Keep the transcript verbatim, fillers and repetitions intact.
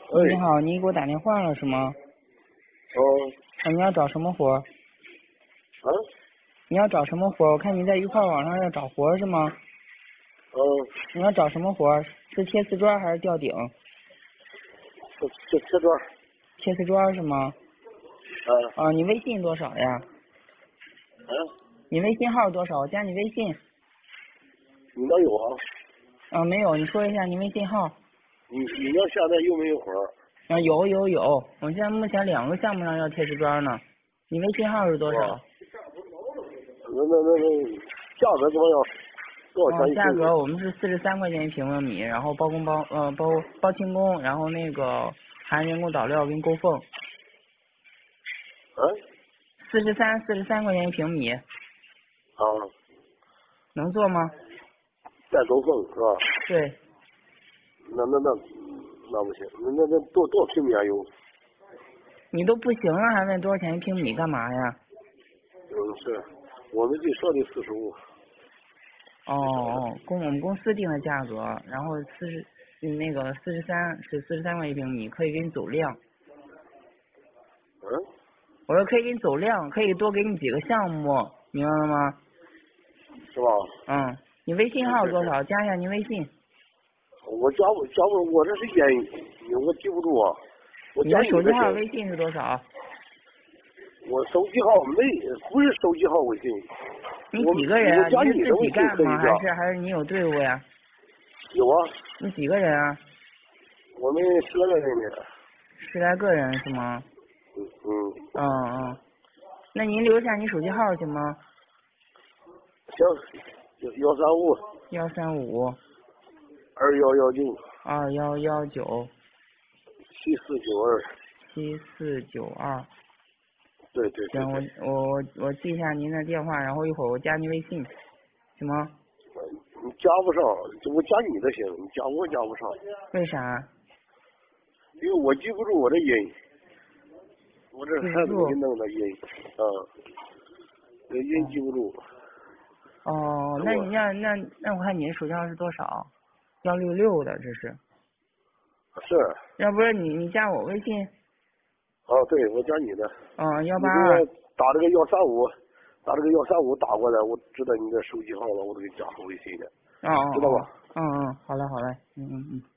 喂， 你好，你给我打电话了是吗？ 哦， 啊，你要找什么活？ 啊， 你要找什么活？我看你在一块网上要找活是吗？ 嗯， 你要找什么活？是贴瓷砖还是吊顶？ 这这这段， 贴瓷砖是吗？ 啊， 啊，你微信多少呀？ 啊， 你微信号多少？我加你微信。 你那有啊？ 啊，没有，你说一下你微信号。 你你那现在有没有活儿？ 啊，有有有，我现在目前两个项目上要贴瓷砖呢。你微信号是多少？ 那那那那价格怎么样？多少哦， 钱一平米？ 价格我们是四十三块钱一平方米，然后包工包呃包包清工，然后那个含人工导料跟勾缝。 啊？ 四十三四十三块钱一平米， 啊， 能做吗？ 带勾缝是吧？ 对， 那那那那不行，那那那多多少平米啊有？ 你都不行了，还问多少钱一平米干嘛呀？ 嗯，是，我们就说的四十五。 哦哦，公我们公司定的价格，然后四十嗯那个四十三是四十三块一平米，可以给你走量。 嗯？ 我说可以给你走量，可以多给你几个项目，明白了吗？ 是吧？ 嗯，你微信号多少？加一下您微信。 我加不加不，我这是烟，我记不住啊。我你加的手机号、 的行。 微信是多少？ 我手机号没，不是手机号微信。 你我几个人啊？ 我加你是自己你的微信干吗？ 可以加。 还是还是你有队伍呀？ 有啊， 你几个人啊？ 我们十来个人呢。 十来个人是吗？ 嗯嗯。 嗯嗯。那您留下你手机号行吗？ 行，幺幺三五幺三五二幺幺九二幺幺九七四九二。 七四九二。 对对对行，我对。 我我记一下您的电话，然后一会儿我加您微信，行吗？ 你加不上，我加你的行，你加我加不上。 为啥？ 因为我记不住我的音，我这孩子给弄的音，啊，这音记不住。 哦，那你那那那我看你的手机号是多少？幺六六的这是。 是。 要不是你你加我微信。 哦，对，我加你的。 嗯，幺八你给二。 我打这个幺三五，打这个幺三五打过来，我知道你的手机号了，我都给加上微信的。 哦哦。 知道吧？ 嗯嗯，好嘞好嘞，嗯嗯嗯。